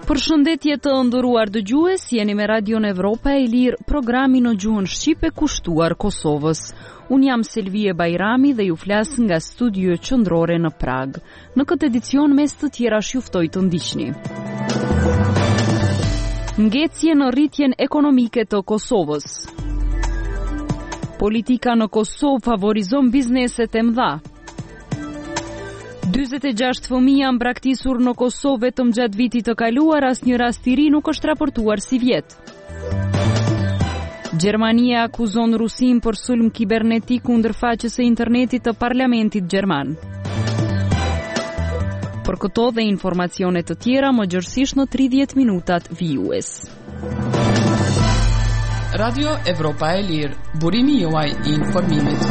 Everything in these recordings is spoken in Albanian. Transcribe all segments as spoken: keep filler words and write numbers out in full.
Përshëndetje të nderuar dëgjues, jeni me Radion Evropa e Lirë, programi në gjuhën shqipe kushtuar Kosovës. Unë jam Selvie Bajrami dhe ju flas nga studio qendrore në Prag. Në këtë edicion mes të tjerash ju ftoj të ndiqni. Ngecje në rritjen ekonomike të Kosovës. Politika në Kosovë favorizon bizneset e mëdha. dyzet e gjashtë fëmijë janë braktisur në Kosovë vetëm gjatë vitit të kaluar, asnjë rast i ri nuk është raportuar si vjet. Gjermania akuzon Rusin për sulm kibernetik kundër faqes së internetit të parlamentit gjerman. Për këto dhe informacione të tjera më gjërësisht në tridhjetë minutat vijues. Radio Evropa e Lirë, burimi juaj i informimit.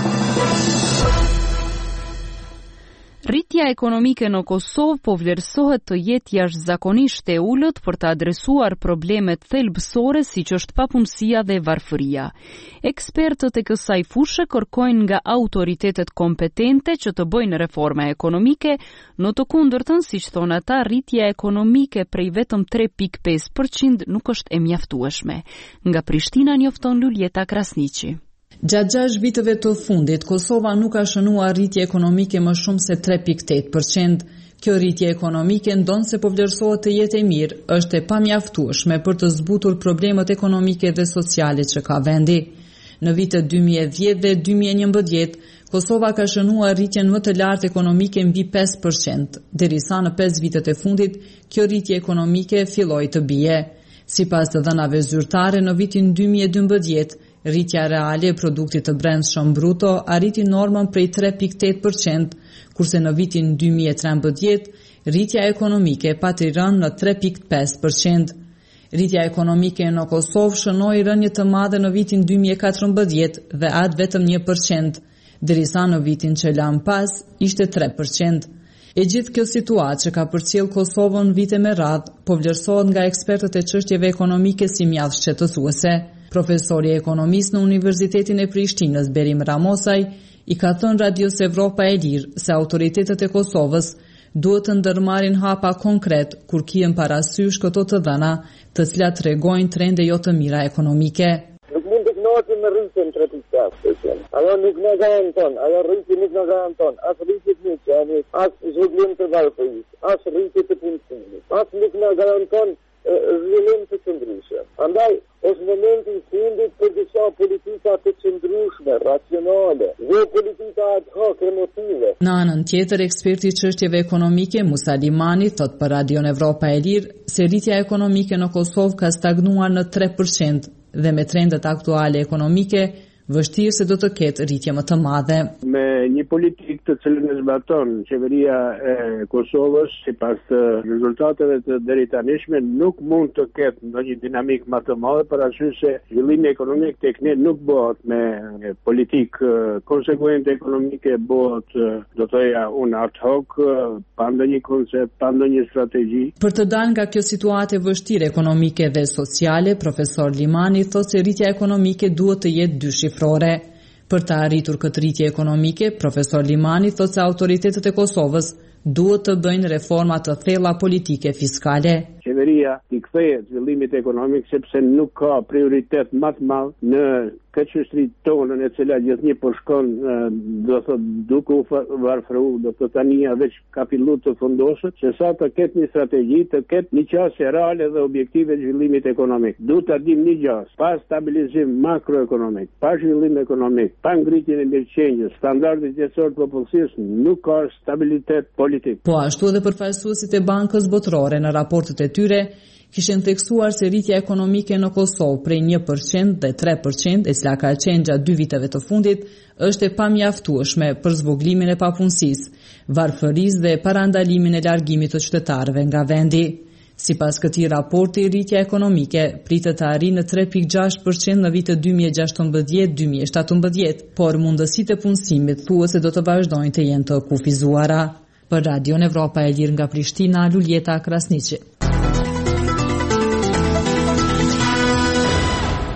Rritja ekonomike në Kosovë po vlerësohet të jetë jashtëzakonisht e ulët për të adresuar problemet thelbësore siç është papunësia dhe varfëria. Ekspertët e kësaj fushë kërkojnë nga autoritetet kompetente që të bëjnë reforma ekonomike, në të kundërtën, siç thonë ata, rritja ekonomike prej vetëm tre pikë pesë përqind nuk është e mjaftueshme. Nga Prishtina njofton Luljeta Krasniqi. Gjatë gjashtë viteve të fundit, Kosova nuk ka shënuar rritje ekonomike më shumë se tre pikë tetë përqind. Kjo rritje ekonomike ndonse po vlerësohet të jetë e mirë, është e pamjaftueshme për të zbutur problemet ekonomike dhe sociale që ka vendi. Në vitet dy mijë e dhjetë dhe dy mijë e njëmbëdhjetë, Kosova ka shënuar rritjen më të lartë ekonomike mbi pesë përqind, derisa në pesë vitet e fundit, kjo rritje ekonomike filloi të bie. Sipas të dhënave zyrtare, në vitin dy mijë e dymbëdhjetë, rritja reale e produktit të brendshëm bruto arriti normën prej tre pikë tetë përqind, kurse në vitin dy mijë e trembëdhjetë, rritja ekonomike pati rënë në tre pikë pesë përqind. Rritja ekonomike në Kosovë shënoi rënje të madhe në vitin dy mijë e katërmbëdhjetë dhe atë vetëm një përqind, derisa në vitin që lan pas ishte tre përqind. E gjithë kjo situatë që ka përcjell Kosovën vite me radhë, po vlerësohet nga ekspertët e çështjeve ekonomike si mjaft shqetësuese. Profesori ekonomist në Universitetin e Prishtinës, Berim Ramosaj, i ka thënë Radios Evropa e Lirë se autoritetet e Kosovës duhet të ndërmarrin hapa konkret kur kihen parasysh këto të dhëna, të cilat tregojnë trende jo të mira ekonomike. Nuk mund të kënaqemi me rritjen tre pikë pesë përqind. Ajo nuk na garanton, ajo rritje nuk na garanton as rritje të niçanit, as zhvillim të varfërisë, as rritje të punësimit, as nuk na garanton zhvillim të qëndrueshëm. Andaj, është momenti i fundit për disa politika të qëndrueshme, racionale, jo politika ad hoc emotive. Në anën tjetër, eksperti i çështjeve ekonomike Musa Limani thot për Radion Evropa e Lirë se rritja ekonomike në Kosovë ka stagnuar në tre përqind dhe me trendet aktuale ekonomike vështirë se do të ketë rritje më të madhe. Me një politikë të cilën e zbaton qeveria e Kosovës, sipas të rezultateve të deritanishme, nuk mund të ketë ndonjë dinamik më të madhe, për arsye se zhvillimi ekonomik tek ne nuk bëhet me politikë konsekuente ekonomike, bëhet do të thoya un ad hoc, pa ndonjë koncept, pa ndonjë strategji. Për të dalë nga kjo situatë e vështirë ekonomike dhe sociale, profesor Limani thotë se rritja ekonomike duhet të jetë dy shifrore. Për të arritur këtë rritje ekonomike, profesor Limani thotë se autoritetet e Kosovës duhet të bëjnë reforma të thella politike fiskale. Qeveria i kthehet zhvillimit ekonomik sepse nuk ka prioritet më të madh në këtë çështri tonën e cila gjithnjë po shkon, do të thotë duke u varfëru, do të tania veç ka filluar të fundoset, se sa të ketë një strategji, të ketë një qasje reale dhe objektive të zhvillimit ekonomik. Duhet ta dim një gjë, pa stabilizim makroekonomik, pa zhvillim ekonomik, pa ngritjen e mirëqenies, standardit jetësor të popullsisë, nuk ka stabilitet politik. Po ashtu edhe përfaqësuesit e Bankës Botërore në raportet e tyre kishin theksuar se rritja ekonomike në Kosovë prej një përqind dhe tre përqind, e cila ka qenë gjatë dy viteve të fundit, është e pamjaftueshme për zvoglimin e papunësisë, varfërisë dhe parandalimin e largimit të qytetarëve nga vendi. Sipas këtij raporti, rritja ekonomike pritet të arrijë në tre pikë gjashtë përqind në vitet dy mijë e gjashtëmbëdhjetë dy mijë e shtatëmbëdhjetë, por mundësitë e punësimit thuhet se do të vazhdojnë të jenë të kufizuara. Për Radion Evropa e Lirë nga Prishtina, Luljeta Krasniqi.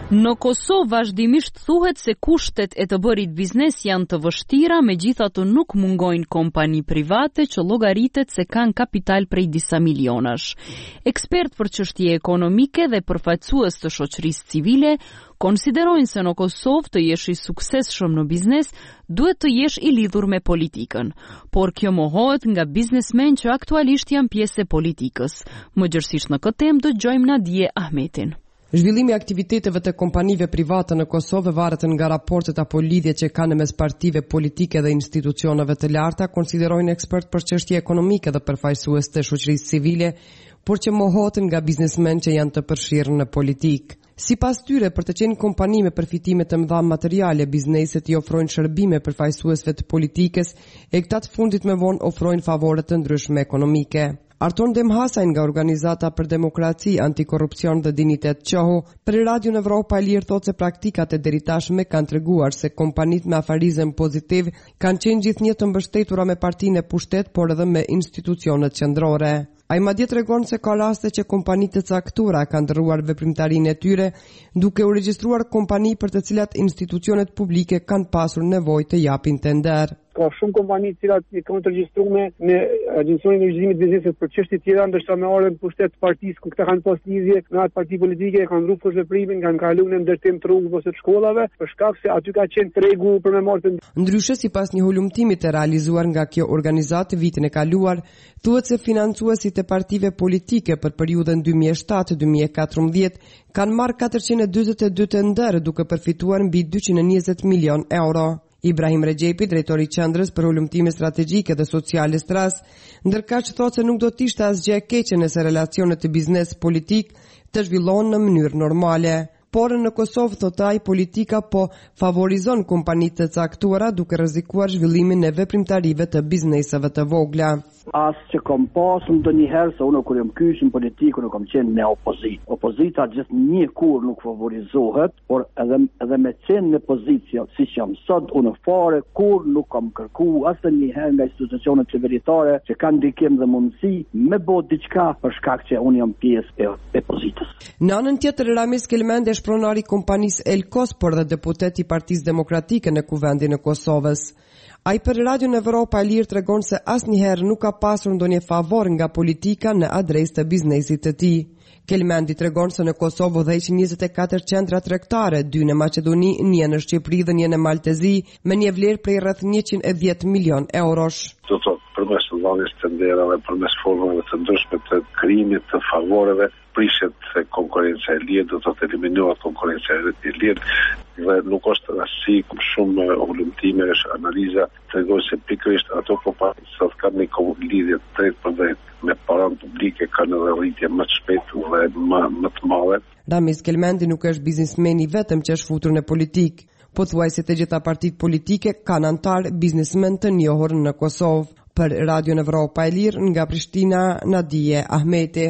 Në Kosovë vazhdimisht thuhet se kushtet e të bërit biznes janë të vështira, megjithatë nuk mungojnë kompani private që llogaritet se kanë kapital prej disa milionash. Ekspert për çështje ekonomike dhe përfaqësues të shoqërisë civile konsiderojnë se në Kosovë të jesh i suksesshëm në biznes duhet të jesh i lidhur me politikën, por kjo mohohet nga biznesmen që aktualisht janë pjesë e politikës. Më gjërësisht në këtë temë dëgjojmë Nadije Ahmetin. Zhvillimi i aktiviteteve të kompanive private në Kosovë varet nga raportet apo lidhjet që kanë mes partive politike dhe institucioneve të larta, konsiderojnë ekspert për çështje ekonomike dhe përfaqësues të shoqërisë civile, por që mohohen nga biznesmen që janë të përfshirë në politikë. Sipas tyre, për të qenë kompani me përfitime të mëdha materiale, bizneset i ofrojnë shërbime përfaqësuesve të politikës e këta të fundit me vonë ofrojnë favore të ndryshme ekonomike. Arton Demhasaj nga Organizata për Demokraci, Antikorrupsion dhe Dinitet Qoho, për Radion Evropa e Lirë thotë se praktikat e deri tashme kanë treguar se kompanitë me afarizëm pozitiv kanë qenë gjithnjë të mbështetura me partinë e pushtet, por edhe me institucionet qendrore. Ai madje tregon se ka raste që kompanitë të caktuara kanë ndërruar veprimtarinë e tyre, duke u regjistruar kompani për të cilat institucionet publike kanë pasur nevojë të japin tender. Ka shumë kompani të cilat kanë të regjistruar në Agjencion e Menaxhimit të Biznesit për çështje të tjera, ndërsa me orën pushtet të partisë ku këta kanë pas lidhje me atë parti politike, kanë rrugë veprimin, kanë kaluar në ndërtim të rrugëve ose të shkollave, për shkak se aty ka qenë tregu për me marrë. Ndryshe, sipas një hulumtimi të realizuar nga kjo organizatë vitin e kaluar, thuhet se financuesit e partive politike për periudhën dy mijë e shtatë dy mijë e katërmbëdhjetë kanë marrë katërqind e dyzet e dy tender duke përfituar mbi dyqind e njëzet milion euro. Ibrahim Regjepi, drejtori i Qendrës për Hulumtime Strategjike dhe Sociale Stras, ndërkaq thotë se nuk do të ishte asgjë e keqe nëse relacionet të biznes politik të zhvillohen në mënyrë normale. Por në Kosovë, thotë ai, politika po favorizon kompanitë të caktuara duke rrezikuar zhvillimin e veprimtarive të bizneseve të vogla. As që kom pasur ndonjëherë se unë kur jam kysh në politikë nuk kam qenë në opozitë. Opozita gjithnjë kur nuk favorizohet, por edhe edhe me qenë në pozicio siç jam sot unë fare kur nuk kam kërkuar asnjëherë nga institucionet qeveritare që kanë ndikim dhe mundësi me bë diçka për shkak që unë jam pjesë e opozitës. Në anën tjetër, Ramis Kelmendi është pronari i kompanisë Elkos, por dhe deputet i Partisë Demokratike në Kuvendin e Kosovës. Ai për Radion Evropa e Lirë tregon se asnjëherë nuk ka pasur ndonjë favor nga politika në adresë të biznesit të tij. Kelmendi tregon se në Kosovë udhëheqin njëzet e katër qendra tregtare, dy në Maqedoni, një në Shqipëri dhe një në Maltezi, me një vlerë prej rreth njëqind e dhjetë milion eurosh. Do të përmes dhënies tenderave, përmes formave të ndryshme të krijimit të favoreve, prishet se konkurenca e lirë, do të eliminohet konkurenca e lirë dhe nuk është rasti shumë hulumtime, është analiza tregon se pikërisht ato kompani që kanë një lidhje drejt për drejt me paranë publike kanë edhe rritje më të shpejtë dhe më, më të madhe. Ramis Kelmendi nuk është biznesmeni vetëm që është futur në politikë, po thuaj se të gjitha partitë politike kanë antar biznesmen të njohur në Kosovë. Për Radion Evropa e Lirë nga Prishtina, Nadije Ahmeti.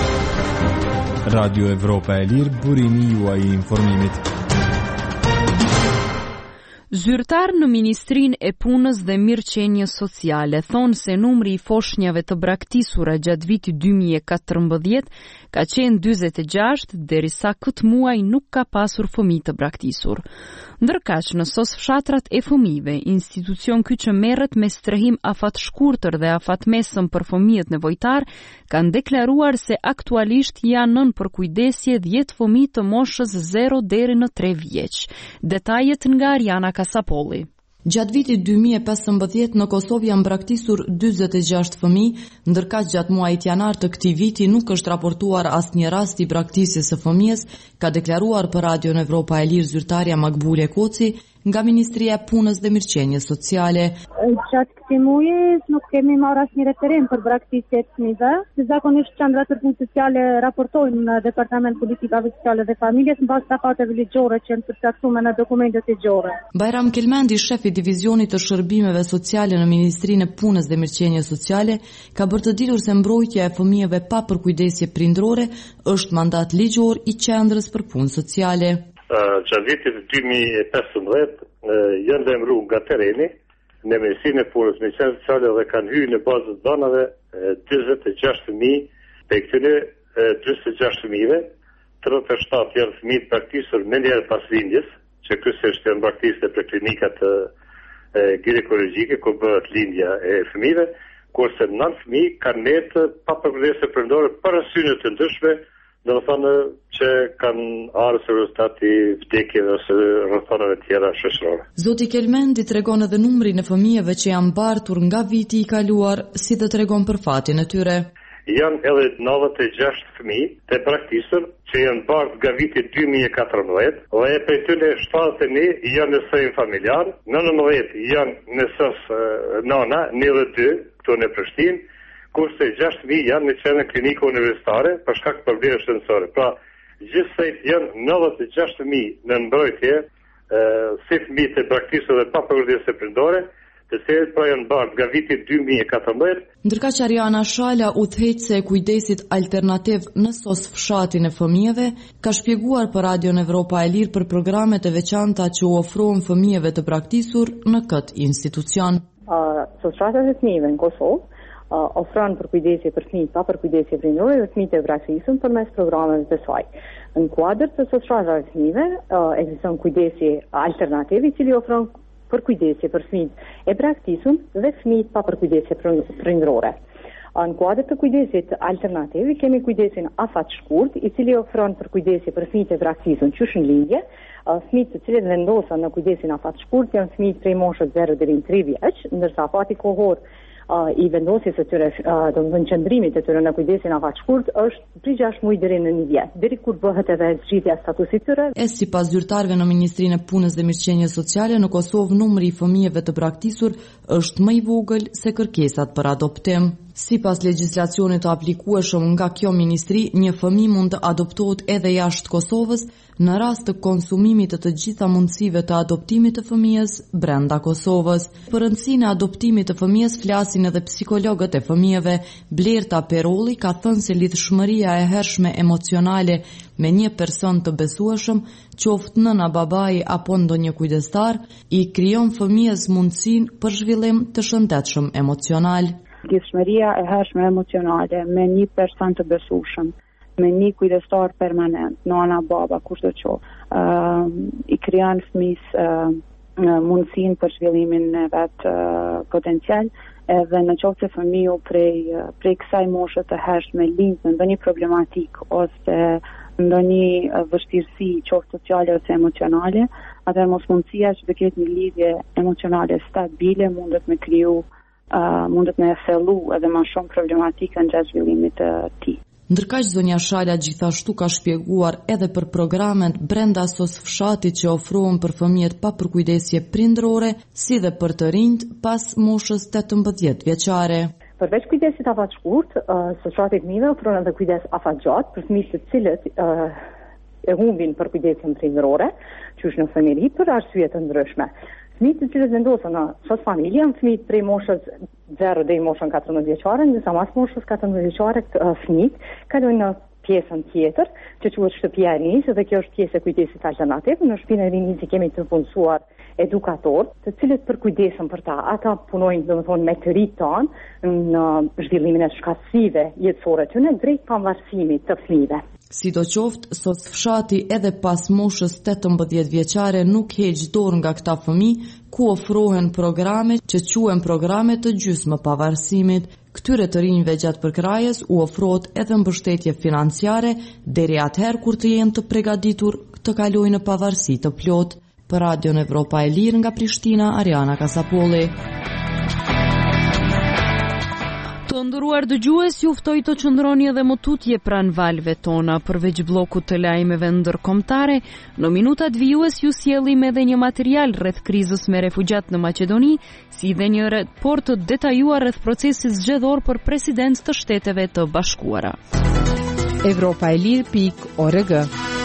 Radio Evropa e Lirë, burimi juaj i informimit. Zyrtar në Ministrinë e Punës dhe Mirëqenies Sociale thonë se numri i foshnjave të braktisura gjatë vitit dy mijë e katërmbëdhjetë ka qenë dyzet e gjashtë, derisa këtë muaj nuk ka pasur fëmijë të braktisur. Ndërkaq në sos fshatrat e fëmijëve, institucion ky që merret me strehim afat shkurtër dhe afat mesëm për fëmijët nevojtar, kanë deklaruar se aktualisht janë nën përkujdesje dhjetë fëmijë të moshës zero deri në tre vjeç. Detajet nga Ariana Kasapolli. Gjatë vitit dy mijë e pesëmbëdhjetë në Kosovë janë braktisur dyzet e gjashtë fëmijë, ndërkaq gjatë muajit janar të këtij viti nuk është raportuar asnjë rast i braktisjes së fëmijës, ka deklaruar për Radion Evropa e Lirë zyrtarja Makbule Koci nga Ministria e Punës dhe Mirëqenies Sociale. Gjatë këtij muaji nuk kemi marrë asnjë referim për braktisje të fëmijëve. Zakonisht qendrat e punës sociale raportojnë në Departament Politikave Sociale dhe Familjes mbas tafateve ligjore që janë përcaktuar në dokumentet ligjore. Bajram Kelmendi, shef i divizionit të shërbimeve sociale në Ministrinë e Punës dhe Mirëqenies Sociale, ka bërë të ditur se mbrojtja e fëmijëve pa përkujdesje prindrore është mandat ligjor i Qendrës për Punë Sociale. Gjatë vitit dy mijë e pesëmbëdhjetë janë lajmëruar nga tereni në Ministrinë e Punës dhe Mirëqenies Sociale dhe kanë hyrë në bazën e danave dyzet e gjashtë fëmijë, pe këtyre dyzet e gjashtë fëmijëve tridhjetë e shtatë janë fëmijë praktikisur me njerë pas lindjes, që kësë është janë praktikisë për klinikat e, e, ginekologjike, ku bëhet lindja e fëmijëve, kurse nëntë fëmijë kanë netë pa përkujdesje perëndore për arsye të ndryshme, do të thonë që kanë ardhur rezultati vdekjeve ose rrethonave tjera shoqërore. Zoti Kelmendi tregon edhe numrin e fëmijëve që janë mbartur nga viti i kaluar, si dhe tregon për fatin e tyre. Janë edhe nëntëdhjetë e gjashtë fëmijë të praktikisur që janë mbartur nga viti dy mijë e katërmbëdhjetë, dhe prej tyre shtatëdhjetë e një janë në sejm familjar, nëntëmbëdhjetë janë në S S Nona, njëzet e dy këtu në Prishtinë, kurse gjashtë mijë janë në qenë klinika universitare për shkak të probleme shëndetësore. Pra, gjithsej janë nëntëdhjetë e gjashtë mijë në mbrojtje, si fëmijë të praktikisur dhe pa përkujdesje perëndore, të cilët pra janë mbartur nga viti dy mijë e katërmbëdhjetë. Ndërkaq Ariana Shala, udhëheqëse e kujdesit alternativ në S O S fshatin e fëmijëve, ka shpjeguar për Radion Evropa e Lirë për programet e veçanta që u ofrohen fëmijëve të praktikisur në këtë institucion. Uh, S O S fshatet e fëmijëve në Kosovë Uh, ofron për kujdesje për fëmijë pa për kujdesje prindërore dhe fëmijët e praktikisur përmes programeve të saj. Në kuadër të S O S fshatave të fëmijëve uh, ekziston kujdesje alternativ i cili ofron për kujdesje për fëmijët e praktikisur dhe fëmijët pa për kujdesje prindërore. Uh, në kuadër të kujdesit alternativ kemi kujdesin afat shkurt i cili ofron për kujdesje për fëmijët e praktikisur qysh në lindje. Uh, fëmijët të cilët vendosen në kujdesin afat shkurt janë fëmijët prej moshës zero deri në tre vjeç, ndërsa afati kohor Uh, i vendosjes së tyre, uh, do të thonë qëndrimit të tyre në kujdesin afat shkurt është prej gjashtë muaj deri në një vjet, deri kur bëhet edhe zgjidhja e statusit të tyre. E sipas zyrtarëve në Ministrinë e Punës dhe Mirëqenies Sociale në Kosovë, numri i fëmijëve të praktikisur është më i vogël se kërkesat për adoptim. Sipas legjislacionit të aplikueshëm nga kjo ministri, një fëmijë mund të adoptohet edhe jashtë Kosovës në rast të konsumimit të të gjitha mundësive të adoptimit të fëmijës brenda Kosovës. Për rëndësinë e adoptimit të fëmijës flasin edhe psikologët e fëmijëve. Blerta Perolli ka thënë se lidhshmëria e hershme emocionale me një person të besueshëm, qoftë nëna, babai apo ndonjë kujdestar, i krijon fëmijës mundësinë për zhvillim të shëndetshëm emocional. Lidhshmëria e hershme emocionale me një person të besueshëm, me një kujdestar permanent, nana, baba, kushdo qoftë, uh, i krijon fëmijës uh, mundësinë për zhvillimin e vet uh, potencial, edhe në qoftë se fëmiu prej prej kësaj moshe të hershme lind me ndonjë problematik ose ndonjë vështirësi qoftë sociale ose emocionale, atëherë mosmundësia që të ketë një lidhje emocionale stabile mundet me kriju Uh, mundet me thellu edhe më shumë problematika në gjatë zhvillimit të tij. Ndërkaq zonja Shala gjithashtu ka shpjeguar edhe për programet brenda S O S fshatit që ofrohen për fëmijët pa përkujdesje prindërore, si dhe për të rinjt pas moshës tetëmbëdhjetë vjeçare. Përveç kujdesit afat shkurt, uh, S O S fshati i fëmijëve ofron edhe kujdes afat gjatë për fëmijët të cilët uh, e humbin përkujdesjen prindërore, qysh në familje për arsye të ndryshme. Fëmijët të cilët vendosen në S O S familje janë fëmijët prej moshës zero deri moshën katërmbëdhjetë vjeçare, ndërsa mas moshës katërmbëdhjetë vjeçare uh, fëmijët kalojnë në pjesën tjetër, që quhet shtëpia e rinisë, dhe kjo është pjesë e kujdesit alternativ. Në shtëpinë e rinisë kemi të punësuar edukatorë, të cilët përkujdesen për ta. Ata punojnë, domethënë, me të rinjt tanë në zhvillimin e shkatësive jetësore të tyre drejt pavarësimit të fëmijëve. Sidoqoftë, S O S fshati edhe pas moshës tetëmbëdhjetë vjeçare nuk heq dorë nga këta fëmijë, ku ofrohen programe që quhen programe të gjysmë pavarësimit. Këtyre të rinjve gjatë përkrajës u ofrohet edhe mbështetje financiare deri atëherë kur të jenë të përgatitur të kalojnë në pavarësi të plotë. Për Radion Evropa e Lirë nga Prishtina, Ariana Kasapolli. Të nderuar dëgjues, ju ftoj të qëndroni edhe më tutje pranë valve tona. Përveç bllokut të lajmeve ndërkombëtare, në minutat vijues ju sjellim edhe një material rreth krizës me refugjat në Maqedoni, si dhe një raport të detajuar rreth procesit zgjedhor për president të Shteteve të Bashkuara. Evropa e Lirë pikë org.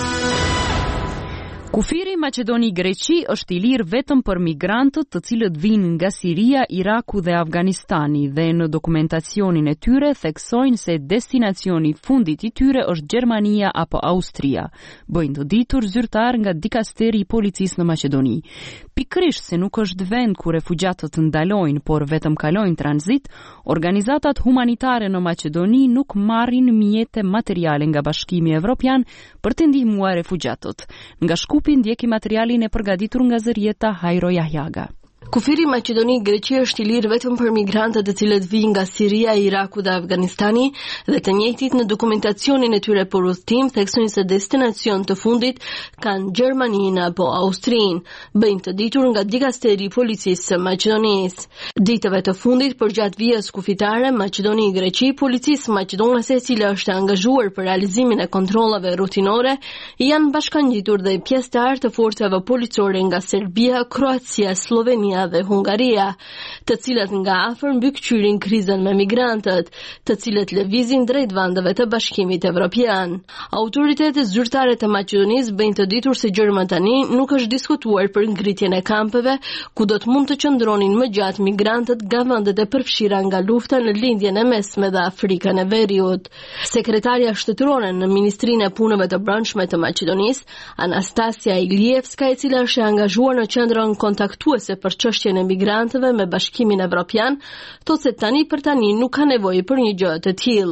Kufiri Maqedoni-Greqi është i lirë vetëm për migrantët të cilët vinë nga Siria, Iraku dhe Afganistani dhe në dokumentacionin e tyre theksojnë se destinacioni fundit i tyre është Gjermania apo Austria, bëjnë të ditur zyrtar nga dikasteri i policisë në Maqedoni. Pikërisht se nuk është vend ku refugjatët ndalojnë, por vetëm kalojnë tranzit, organizatat humanitare në Maqedoni nuk marrin mjete materiale nga Bashkimi Evropian për të ndihmuar refugjatët. Nga Shkupi ndjeki materialin e përgatitur nga Zërieta Hajro Jahjaga. Kufiri Maqedoni Greqi është i lirë vetëm për migrantët të cilët vijnë nga Siria, Iraku dhe Afganistani dhe të njëjtit në dokumentacionin e tyre për udhëtim theksojnë se destinacion të fundit kanë Gjermaninë apo Austrinë, bëjnë të ditur nga Dikasteri i Policisë së Maqedonisë. Ditëve të fundit përgjatë vijës kufitare Maqedoni Greqi, policisë maqedonase e cila është angazhuar për realizimin e kontrollave rutinore, janë bashkangjitur dhe pjesëtar të forcave policore nga Serbia, Kroacia, Slovenia dhe Hungaria, të cilat nga afër mbykëqyrin krizën me migrantët, të cilët lëvizin drejt vendeve të Bashkimit Evropian. Autoritetet zyrtare të Maqedonisë bëjnë të ditur se gjërma tani nuk është diskutuar për ngritjen e kampeve, ku do të mund të qëndronin më gjatë migrantët nga vendet e përfshira nga lufta në lindjen e mesme dhe Afrikën e Veriut. Sekretarja shtetërore në Ministrinë e Punëve të Brendshme të Maqedonisë, Anastasia Ilievska, e cila është e angazhuar në qendrën kontaktuese për çështjen e migrantëve me Bashkimin Evropian, thotë se tani për tani nuk ka nevojë për një gjë të tillë.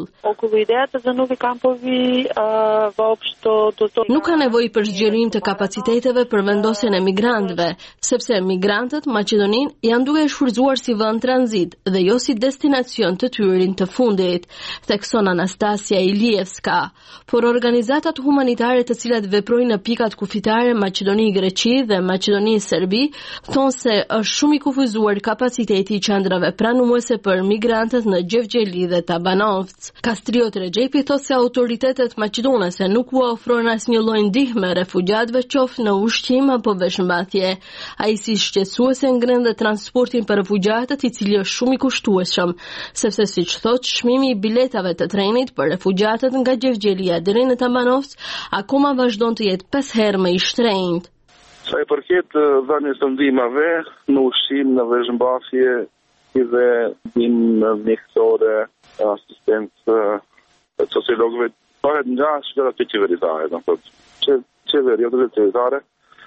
Nuk ka nevojë për zgjerim të kapaciteteve për vendosjen e migrantëve, sepse migrantët Maqedoninë janë duke shfrytzuar si vend tranzit dhe jo si destinacion të tyrin të fundit, thekson Anastasia Ilievska. Por organizatat humanitare të cilat veprojnë në pikat kufitare Maqedoni Greqi dhe Maqedoni Serbi thonë se është shumë i kufizuar kapaciteti i qendrave pranuese për migrantët në Gjevgjeli dhe Tabanovc. Kastriot Rexhepi thotë se autoritetet maqedonase nuk u ofrojnë asnjë lloj ndihme refugjatëve qoftë në ushqim apo veshmbathje. Ai si shqetësuese ngren dhe transportin për refugjatët, i cili është shumë i kushtueshëm, sepse siç thotë çmimi i biletave të trenit për refugjatët nga Gjevgjelia deri në Tabanovc akoma vazhdon të jetë pesë herë më i shtrenjtë. Sa i përket dhënies së ndihmave në ushqim, në veshmbathje dhe ndihmë mjekësore, asistencë sociologëve, bëhet nga sferat e qeveritare, do thotë, që qeveria dhe qeveritare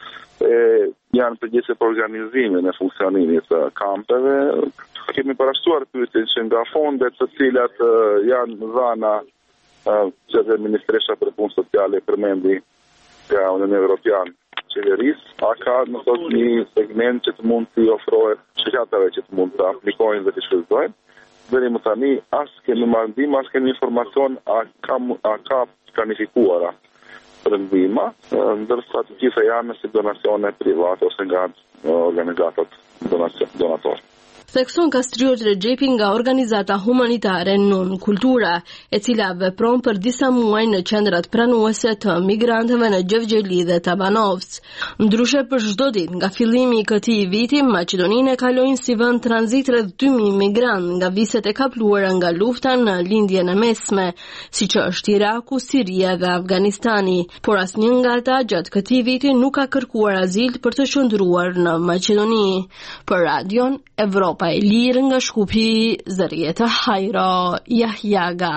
janë përgjegjëse për organizimin e funksionimit të kampeve. Kemi parashtuar pyetjen që nga fondet të cilat janë dhëna që dhe Ministresha për Punë Sociale përmendi nga Unioni Evropiane qeverisë, a ka në thot një segment që të mund të ofrohet shoqatave që të mund të aplikojnë dhe të shfrytëzojnë. Deri më tani as kemi marrë ndihmë, as kemi informacion a ka a ka planifikuara për ndihmë, ndërsa të gjitha janë si donacione private ose nga organizatat donatorë. Thekson Kastriot Rexhepi nga organizata humanitare Nun Kultura, e cila vepron për disa muaj në qendrat pranuese të migrantëve në Gjevgjeli dhe Tabanovc. Ndryshe për çdo ditë nga fillimi i këtij viti, Maqedoninë e kalojnë si vend tranzit rreth dy mijë migrantë nga viset e kapluara nga lufta në lindjen e mesme, siç është Iraku, Siria dhe Afganistani, por asnjë nga ata gjatë këtij viti nuk ka kërkuar azil për të qëndruar në Maqedoni. Për Radion Evropa Pa e lirë nga Shkupi, Zërieta Hajro Jahjaga.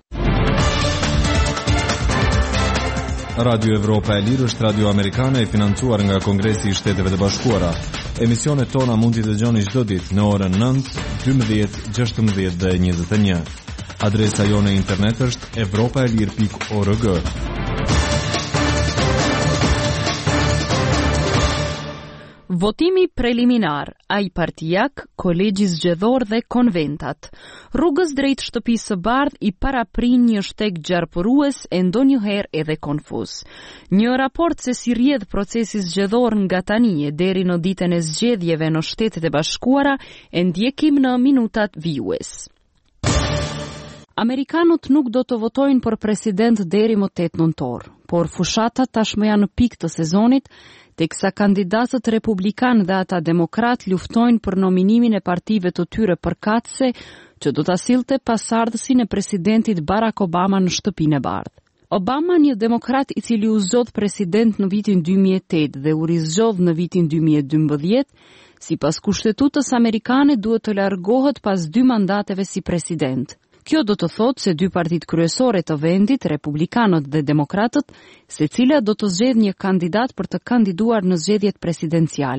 Radio Evropa e Lirë është radio amerikane e financuar nga Kongresi i Shteteve të Bashkuara. Emisionet tona mund t'i dëgjoni çdo ditë në orën nëntë, dymbëdhjetë, gjashtëmbëdhjetë dhe njëzet e një. Adresa jone internet është evropaelir pikë org. Votimi preliminar, ai partijak, kolegji zgjedhor dhe konventat. Rrugës drejt shtëpisë së bardhë i paraprin një shteg gjarpërues e ndonjëherë edhe konfuz. Një raport se si rrjedh procesi zgjedhor nga tani e deri në ditën e zgjedhjeve në Shtetet e Bashkuara e ndjekim në minutat vijues. Amerikanët nuk do të votojnë për president deri më tetë nëntor, por fushatat tashmë janë në pikë të sezonit, teksa kandidatët republikan dhe ata demokrat luftojnë për nominimin e partive të tyre përkatëse që do ta sillte pasardhësin e presidentit Barack Obama në Shtëpinë e Bardhë. Obama, një demokrat i cili u zgjodh president në vitin dy mijë e tetë dhe u rizgjodh në vitin dy mijë e dymbëdhjetë, sipas kushtetutës amerikane duhet të largohet pas dy mandateve si president. Kjo do të thotë se dy partitë kryesore të vendit, republikanët dhe demokratët, secila do të zgjedhë një kandidat për të kandiduar në zgjedhjet presidenciale.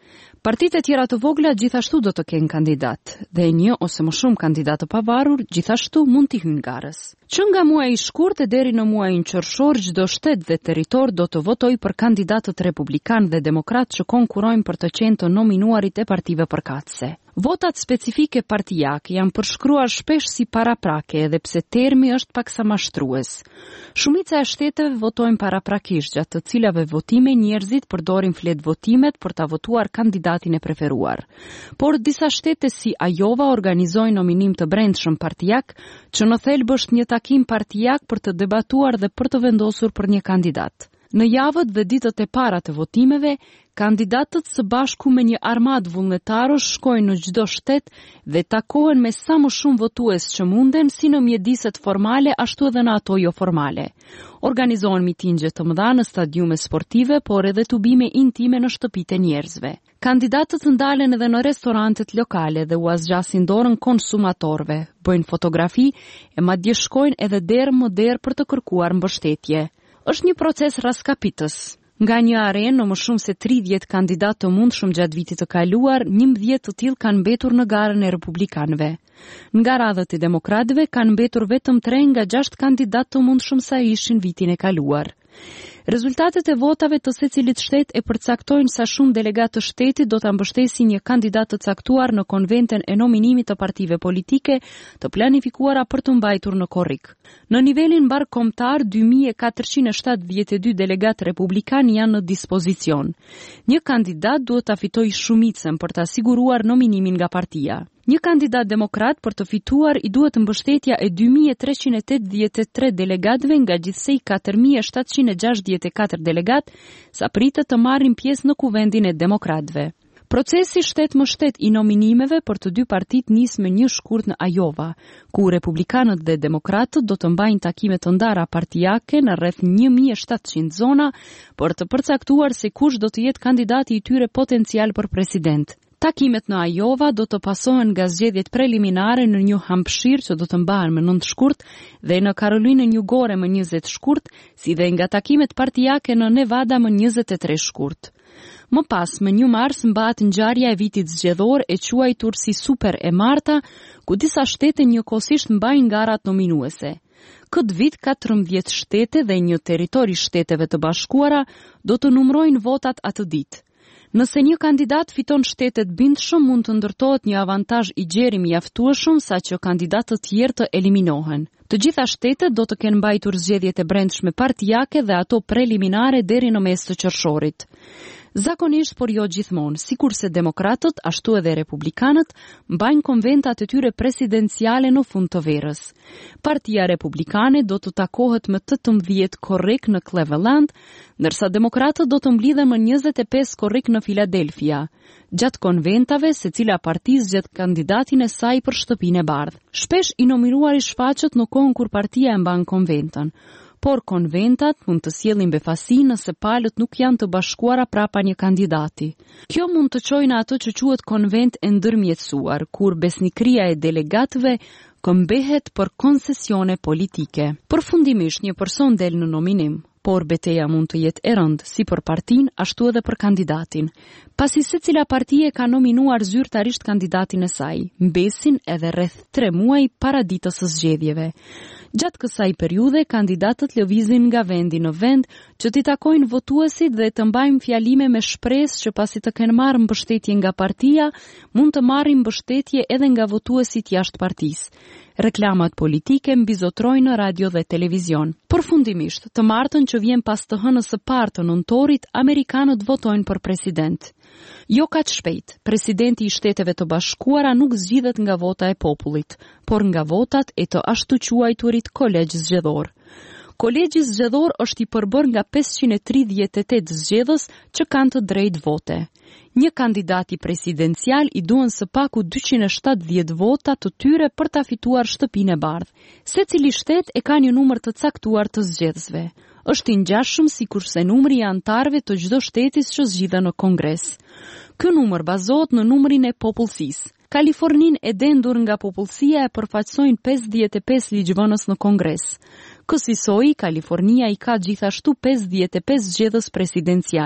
Partitë e tjera të vogla gjithashtu do të kenë kandidat, dhe një ose më shumë kandidatë të pavarur gjithashtu mund t'i hyjnë garës. Që nga muaji i shkurtë deri në muajin qershor, çdo shtet dhe territor do të votojë për kandidatët republikan dhe demokrat që konkurrojnë për të qenë të nominuarit e partive përkatëse. Votat specifike partijake janë përshkruar shpesh si paraprake, edhe pse termi është paksa mashtrues. Shumica e shteteve votojnë paraprakisht, gjatë të cilave votime njerëzit përdorin flet votimet për ta votuar kandidatin e preferuar. Por disa shtete si Iowa organizojnë nominim të brendshëm partijak, që në thelb është një takim partijak për të debatuar dhe për të vendosur për një kandidat. Në javët dhe ditët e para të votimeve, kandidatët së bashku me një armadë vullnetarësh shkojnë në çdo shtet dhe takohen me sa më shumë votues që munden, si në mjediset formale ashtu edhe në ato jo formale. Organizohen mitingje të mëdha në stadiume sportive, por edhe tubime intime në shtëpitë e njerëzve. Kandidatët ndalen edhe në restorantet lokale dhe u azgjasin dorën konsumatorëve, bëjnë fotografi e madje shkojnë edhe derë më derë për të kërkuar mbështetje. Është një proces raskapitës. Nga një arenë në më shumë se tridhjetë kandidatë të mundshëm gjatë vitit të kaluar, njëmbëdhjetë të tillë kanë mbetur në garën e republikanëve. Nga radhët e demokratëve kanë mbetur vetëm tre nga gjashtë kandidatë të mundshëm sa ishin vitin e kaluar. Rezultatet e votave të secilit shtet e përcaktojnë sa shumë delegatë të shtetit do ta mbështesin një kandidat të caktuar në konventen e nominimit të partive politike të planifikuara për të mbajtur në korrik. Në nivelin mbarkombëtar, dy mijë e katërqind e shtatëdhjetë e dy delegatë republikan janë në dispozicion. Një kandidat duhet ta fitojë shumicën për ta siguruar nominimin nga partia. Një kandidat demokrat për të fituar i duhet mbështetja e dy mijë e treqind e tetëdhjetë e tre delegatëve nga gjithsej katër mijë e shtatëqind e gjashtëdhjetë e katër delegatë, sa pritet të marrin pjesë në kuvendin e demokratëve. Procesi shtet më shtet i nominimeve për të dy partitë nis me një shkurt në Iowa, ku republikanët dhe demokratët do të mbajnë takime të ndara partijake në rreth një mijë e shtatëqind zona për të përcaktuar se kush do të jetë kandidati i tyre potencial për president. Takimet në Iowa do të pasohen nga zgjedhjet preliminare në New Hampshire që do të mbahen më nëntë shkurt dhe në Karolinën Jugore më njëzet shkurt, si dhe nga takimet partijake në Nevada më njëzet e tre shkurt. Më pas, më një mars mbahet ngjarja e vitit zgjedhor e quajtur si Super e Marta, ku disa shtete njëkohësisht mbajnë garat nominuese. Këtë vit, katërmbëdhjetë shtete dhe një territori shteteve të bashkuara do të numrojnë votat atë ditë. Nëse një kandidat fiton shtetet bindshëm, mund të ndërtohet një avantazh i gjerim mjaftueshëm saqë kandidatë të tjerë të eliminohen. Të gjitha shtetet do të kenë mbajtur zgjedhjet e brendshme partijake dhe ato preliminare deri në mes të qershorit. Zakonisht, por jo gjithmonë, sikurse demokratët, ashtu edhe republikanët, mbajnë konventat e tyre presidenciale në fund të verës. Partia republikane do të takohet më tetëmbëdhjetë korrik në Cleveland, ndërsa demokratët do të mblidhen më njëzet e pesë korrik në Filadelfia. Gjatë konventave, secila parti zgjedh kandidatin e saj për shtëpinë e bardhë. Shpesh i nominuari shfaqet në kohën kur partia e mban konventën. Por konventat mund të sjellin befasi nëse palët nuk janë të bashkuara prapa një kandidati. Kjo mund të çojë në ato që quhet konvent e ndërmjetësuar, kur besnikëria e delegatëve këmbehet për koncesione politike. Përfundimisht, një person del në nominim, por beteja mund të jetë e rëndë si për partinë ashtu edhe për kandidatin. Pasi secila parti e ka nominuar zyrtarisht kandidatin e saj, mbesin edhe rreth tre muaj para ditës së zgjedhjeve. Gjatë kësaj periudhe, kandidatët lëvizin nga vendi në vend që t'i takojnë votuesit dhe të mbajnë fjalime me shpresë që pasi të kenë marrë mbështetje nga partia, mund të marrin mbështetje edhe nga votuesit jashtë partisë. Reklamat politike mbizotrojnë në radio dhe televizion. Përfundimisht, të martën që vjen pas të hënës së parë të nëntorit, amerikanët votojnë për president. Jo kaq shpejt, presidenti i Shteteve të Bashkuara nuk zgjidhet nga vota e popullit, por nga votat e të ashtu quajturit kolegj zgjedhor. Kolegji zgjedhor është i përbër nga pesëqind e tridhjetë e tetë zgjedhës që kanë të drejtë vote. Një kandidati presidencial i duhen së paku dyqind e shtatëdhjetë vota të tyre për ta fituar shtëpinë e bardhë. Secili shtet e ka një numër të caktuar të zgjedhësve. Është i ngjashëm sikurse numri i anëtarëve të çdo shteti që zgjidhen në Kongres. Ky numër bazohet në numrin e popullsisë. Kaliforninë e dendur nga popullsia e përfaqësojnë pesëdhjetë e pesë ligjvënës në Kongres. Kësaj, Kalifornia i ka gjithashtu pesëdhjetë e pesë zgjedhës presidencial.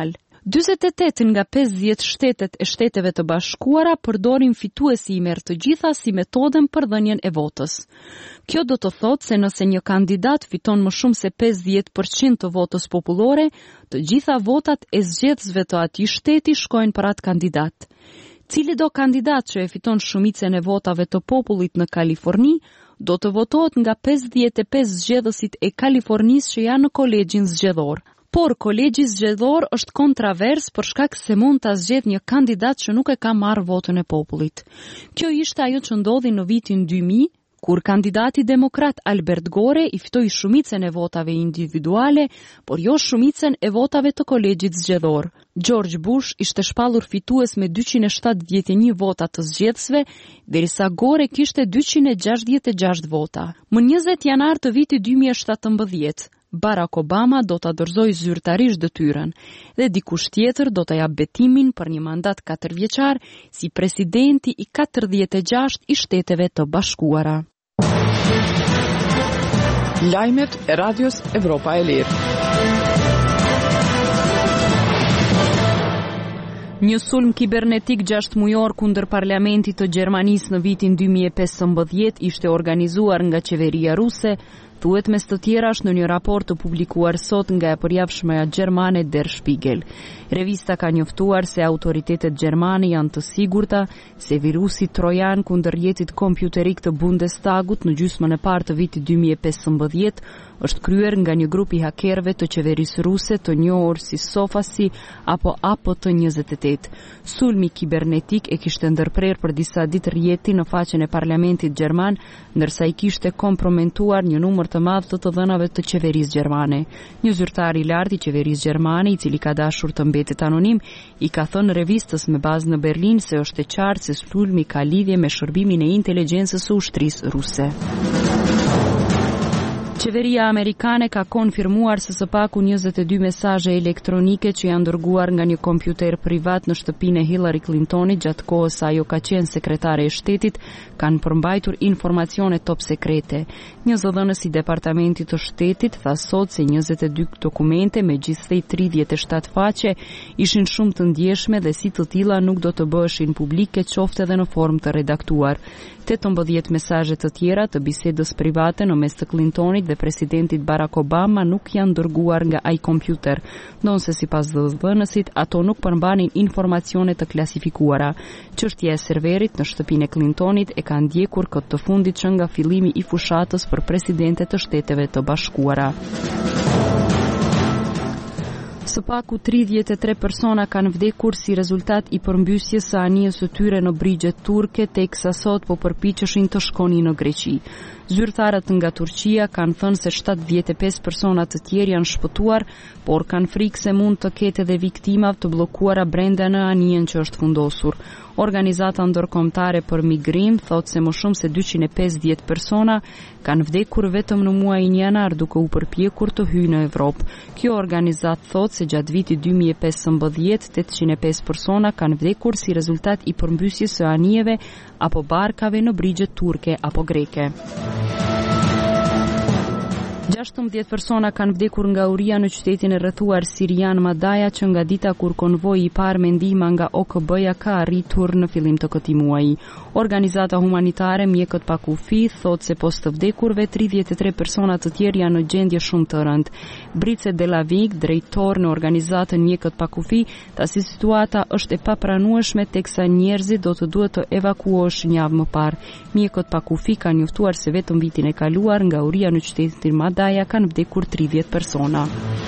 dyzet e tetë nga pesëdhjetë shtetet e Shteteve të Bashkuara përdorin fituesi i merr të gjitha si metodën për dhënien e votës. Kjo do të thotë se nëse një kandidat fiton më shumë se pesëdhjetë përqind të votës popullore, të gjitha votat e zgjedhësve të atij shteti shkojnë për atë kandidat. Cili do kandidat që e fiton shumicën e votave të popullit në Kaliforni, do të votohet nga pesëdhjetë e pesë zgjedhësit e Kalifornisë që janë në kolegjin zgjedhor. Por kolegji zgjedhor është kontravers për shkak se mund ta zgjedhë një kandidat që nuk e ka marrë votën e popullit. Kjo ishte ajo që ndodhi në vitin dy mijë, kur kandidati demokrat Albert Gore i fitoi shumicën e votave individuale, por jo shumicën e votave të kolegjit zgjedhor. George Bush ishte shpallur fitues me dyqind e shtatëdhjetë e një vota të zgjedhësve, derisa Gore kishte dyqind e gjashtëdhjetë e gjashtë vota. Më njëzet janar të vitit dy mijë e shtatëmbëdhjetë, Barack Obama do ta dorëzojë zyrtarisht detyrën dhe dikush tjetër do ta jap betimin për një mandat katërvjeçar si presidenti i katërdhjetë e gjashtë i Shteteve të Bashkuara. Lajmet e Radios Evropa e Lirë. Një sulm kibernetik gjashtë mujor kundër parlamentit të Gjermanisë në vitin dy mijë e pesëmbëdhjetë ishte organizuar nga qeveria ruse, thuhet mes të tjerash në një raport të publikuar sot nga e përjavshmja gjermane Der Spiegel. Revista ka njoftuar se autoritetet gjermane janë të sigurta se virusi trojan kundër rrjetit kompjuterik të Bundestagut në gjysmën e parë të vitit dy mijë e pesëmbëdhjetë është kryer nga një grup i hakerëve të qeverisë ruse të njohur si Sofasi apo A P T njëzet e tetë. Sulmi kibernetik e kishte ndërprer për disa ditë rrjetin në faqen e parlamentit gjerman, ndërsa i kishte kompromentuar një numër të madh të të dhënave të qeverisë gjermane. Një zyrtar i lartë i qeverisë gjermane, i cili ka dashur të mbetet anonim, i ka thënë revistës me bazë në Berlin se është e qartë se sulmi ka lidhje me shërbimin e inteligjencës së ushtrisë ruse. Qeveria amerikane ka konfirmuar se së paku njëzet e dy mesazhe elektronike që janë dërguar nga një kompjuter privat në shtëpinë e Hillary Clintonit gjatë kohës sa ajo ka qenë sekretare e shtetit kanë përmbajtur informacione top sekrete. Një zëdhënës i departamentit të shtetit tha sot se njëzet e dy dokumente me gjithsej tridhjetë e shtatë faqe ishin shumë të ndjeshme dhe si të tilla nuk do të bëheshin publike qoftë edhe në formë të redaktuar. tetëmbëdhjetë mesazhe të tjera të bisedës private në mes të Clintonit dhe presidentit Barack Obama nuk janë dërguar nga ai kompjuter, ndonse sipas zëdhënësit ato nuk përmbanin informacione të klasifikuara. Çështja e serverit në shtëpinë e Clintonit e ka ndjekur këtë të fundit që nga fillimi i fushatës për presidente të Shteteve të Bashkuara. Së paku tridhjetë e tre persona kanë vdekur si rezultat i përmbysjes së anijes së tyre në brigjet turke, teksa sot po përpiqeshin të shkonin në Greqi. Zyrtarët nga Turqia kanë thënë se shtatëdhjetë e pesë persona të tjerë janë shpëtuar, por kanë frikë se mund të ketë edhe viktima të bllokuara brenda në anijen që është fundosur. Organizata ndërkombëtare për migrim thotë se më shumë se dyqind e pesëdhjetë persona kanë vdekur vetëm në muajin janar duke u përpjekur të hyjnë në Evropë. Kjo organizatë thotë se gjatë vitit dy mijë e pesëmbëdhjetë tetëqind e pesë persona kanë vdekur si rezultat i përmbysjes së anijeve apo barkave në brigjet turke apo greke. gjashtëmbëdhjetë persona kanë vdekur nga uria në qytetin e rrethuar sirian Madaja që nga dita kur konvoji i parë me ndihmë nga O K B-ja ka arritur në fillim të këtij muaji. Organizata humanitare Mjekët pa kufi thotë se post të vdekurve tridhjetë e tre persona të tjerë janë në gjendje shumë të rëndë. Brice Delavik, drejtor në organizatën Mjekët pa kufi, tha se situata është e papranueshme teksa njerëzit do të duhet të evakuohen javë më parë. Mjekët pa kufi kanë njoftuar se vetëm vitin e kaluar nga uria në qytetin Madaja kanë vdekur tridhjetë persona.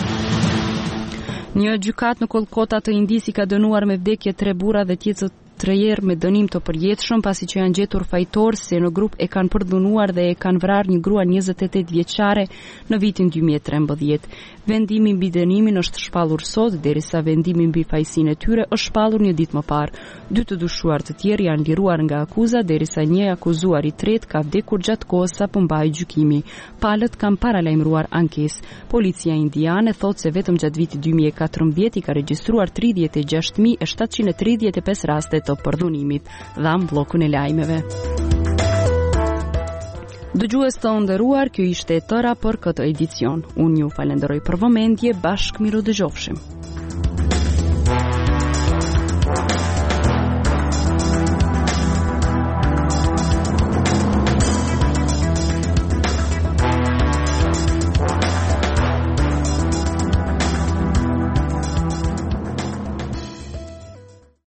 Një gjykat në Kolkata të Indis i ka dënuar me vdekje tre burra dhe tjetër trejer me dënim të përjetshëm pasi që janë gjetur fajtor se në grup e kanë përdhunuar dhe e kanë vrarë një grua njëzet e tetë vjeçare në vitin dy mijë e trembëdhjetë. Vendimi mbi dënimin është shpallur sot, derisa vendimi mbi fajësinë e tyre është shpallur një ditë më parë. Dy të dyshuar të tjerë janë liruar nga akuza, derisa një akuzuar i tretë ka vdekur gjatë kohës sa po mbahej gjykimi. Palët kanë paralajmëruar ankesë. Policia indiane thotë se vetëm gjatë vitit dy mijë e katërmbëdhjetë i ka regjistruar tridhjetë e gjashtë mijë e shtatëqind e tridhjetë e pesë raste të përdhunimit, dham bllokun e lajmeve. Dëgjues të nderuar, kjo ishte e tëra për këtë edicion. Unë ju falenderoj për vëmendje, bashkë miru dëgjofshim.